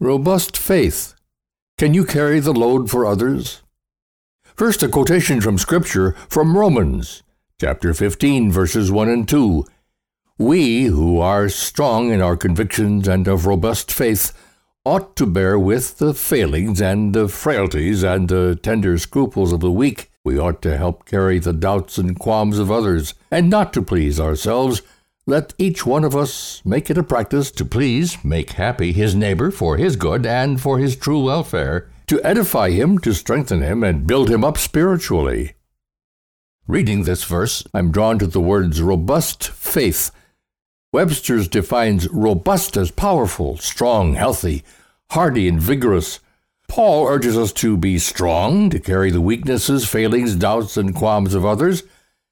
Robust faith. Can you carry the load for others? First, a quotation from Scripture from Romans, chapter 15, verses 1 and 2. We, who are strong in our convictions and of robust faith, ought to bear with the failings and the frailties and the tender scruples of the weak. We ought to help carry the doubts and qualms of others, and not to please ourselves. Let each one of us make it a practice to please, make happy his neighbor for his good and for his true welfare, to edify him, to strengthen him, and build him up spiritually. Reading this verse, I'm drawn to the words robust faith. Webster's defines robust as powerful, strong, healthy, hardy, and vigorous. Paul urges us to be strong, to carry the weaknesses, failings, doubts, and qualms of others.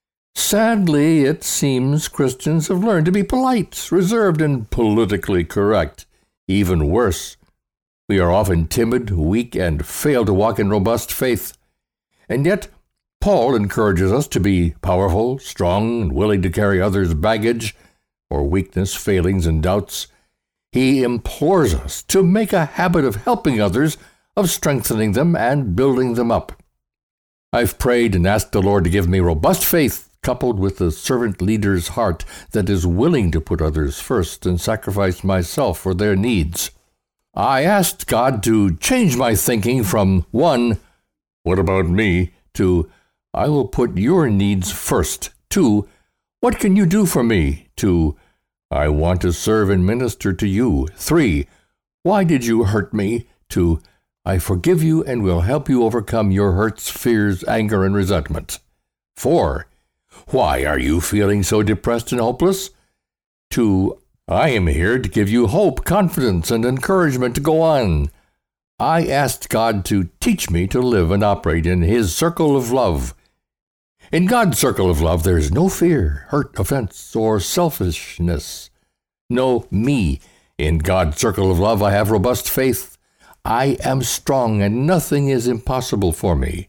Sadly, it seems Christians have learned to be polite, reserved, and politically correct. Even worse, we are often timid, weak, and fail to walk in robust faith. And yet, Paul encourages us to be powerful, strong, and willing to carry others' baggage, or weakness, failings, and doubts. He implores us to make a habit of helping others, of strengthening them and building them up. I've prayed and asked the Lord to give me robust faith, coupled with a servant leader's heart that is willing to put others first and sacrifice myself for their needs. I asked God to change my thinking from 1, what about me, to I will put your needs first, 2, what can you do for me, to I want to serve and minister to you, 3, why did you hurt me, to I forgive you and will help you overcome your hurts, fears, anger, and resentment, 4, why are you feeling so depressed and hopeless, to I am here to give you hope, confidence, and encouragement to go on. I asked God to teach me to live and operate in His circle of love. In God's circle of love, there is no fear, hurt, offense, or selfishness. No me. In God's circle of love, I have robust faith. I am strong, and nothing is impossible for me.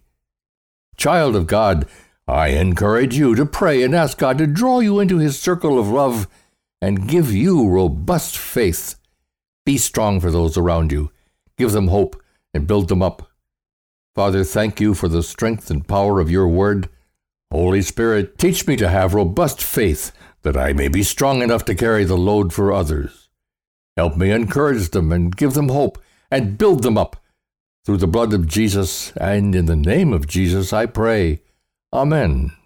Child of God, I encourage you to pray and ask God to draw you into His circle of love and give you robust faith. Be strong for those around you. Give them hope and build them up. Father, thank you for the strength and power of your word. Holy Spirit, teach me to have robust faith, that I may be strong enough to carry the load for others. Help me encourage them and give them hope and build them up. Through the blood of Jesus and in the name of Jesus I pray. Amen.